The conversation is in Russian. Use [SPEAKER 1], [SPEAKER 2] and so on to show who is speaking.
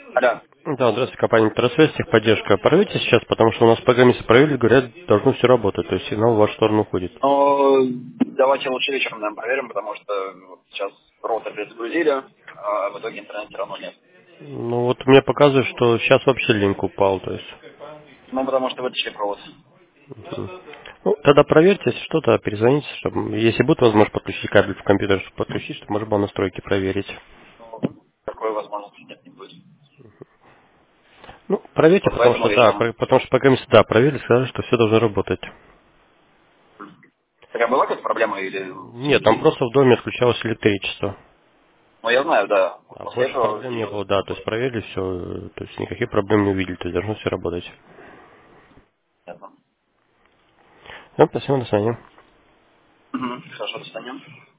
[SPEAKER 1] Алло.
[SPEAKER 2] Да, здравствуйте, компания Интерсвязь, техподдержка. Проверьте сейчас, потому что у нас программисты проверили, говорят, должно все работать, то есть сигнал в вашу сторону уходит.
[SPEAKER 1] Ну, давайте лучше вечером, наверное, проверим, потому что вот сейчас роутер перезагрузили, а в итоге интернета все равно нет.
[SPEAKER 2] Ну вот мне показывает, что сейчас вообще линк упал, то есть.
[SPEAKER 1] Ну, потому что вытащили провод.
[SPEAKER 2] Ну, тогда проверьте, если что-то, перезвоните, чтобы, если будет возможность подключить кабель в компьютер, чтобы подключить, чтобы можно было настройки проверить.
[SPEAKER 1] Ну, такой возможности нет, не будет.
[SPEAKER 2] Ну, проверьте,
[SPEAKER 1] Вот
[SPEAKER 2] потому
[SPEAKER 1] поэтому
[SPEAKER 2] что да,
[SPEAKER 1] вечером.
[SPEAKER 2] потому что программисты, да, проверили, сказали, что все должно работать.
[SPEAKER 1] Такая была какая-то проблема или...
[SPEAKER 2] Нет, там просто в доме отключалось электричество.
[SPEAKER 1] Ну, я знаю, да. Вот
[SPEAKER 2] А
[SPEAKER 1] после
[SPEAKER 2] больше
[SPEAKER 1] этого
[SPEAKER 2] проблем не
[SPEAKER 1] видел.
[SPEAKER 2] было, да, то есть проверили все, то есть никаких проблем не увидели, то есть должно все работать.
[SPEAKER 1] Понятно.
[SPEAKER 2] Ну, спасибо, до свидания.
[SPEAKER 1] Мгм. Хорошо, достанем.